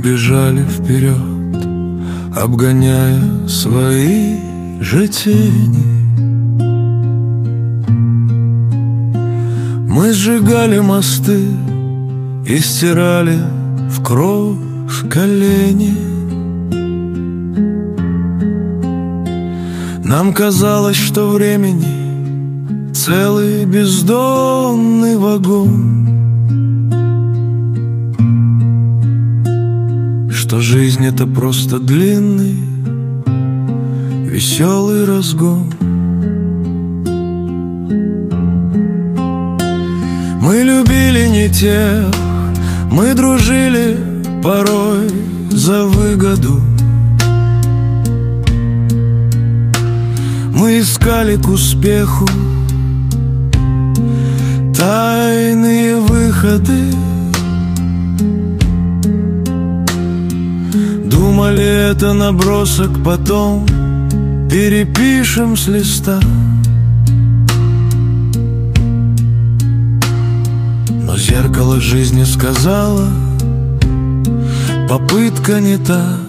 бежали вперед, обгоняя свои же тени. Мы сжигали мосты и стирали в кровь колени. Нам казалось, что времени целый бездонный вагон, что жизнь — это просто длинный веселый разгон. Мы любили не тех, мы дружили порой за выгоду. Мы искали к успеху тайные выходы. Думали, это набросок, потом перепишем с листа. Но зеркало жизни сказала: попытка не та.